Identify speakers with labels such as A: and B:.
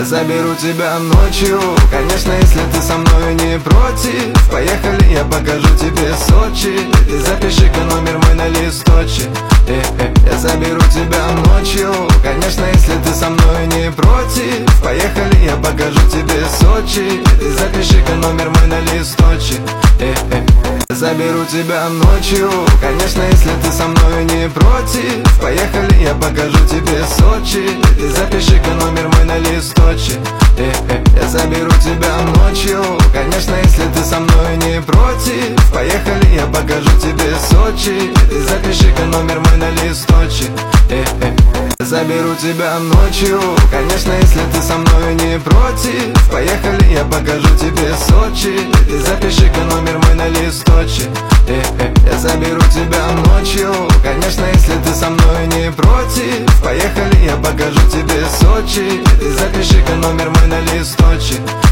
A: Заберу тебя ночью, конечно, если ты со мной не против. Поехали, я покажу тебе Сочи. Ты запиши-ка номер мой на листочек. Я заберу тебя ночью, конечно, если ты со мной не против. Поехали, я покажу тебе Сочи. Ты запиши-ка номер мой на листочек. Заберу тебя ночью, конечно, если ты со мной не против. Поехали, я покажу тебе Сочи. Ты запиши-ка номер мой на листочек. Я заберу тебя ночью, конечно, если ты со мной не против. Поехали, я покажу тебе Сочи. Ты запиши-ка номер мой на листочек. Заберу тебя ночью, конечно, если ты со мной не против. Поехали, я покажу тебе Сочи. Ты запиши-ка номер мой на листочек. Я заберу тебя ночью, конечно, если ты со мной не против. Поехали, я покажу тебе Сочи. Ты запиши-ка номер мой на листочек.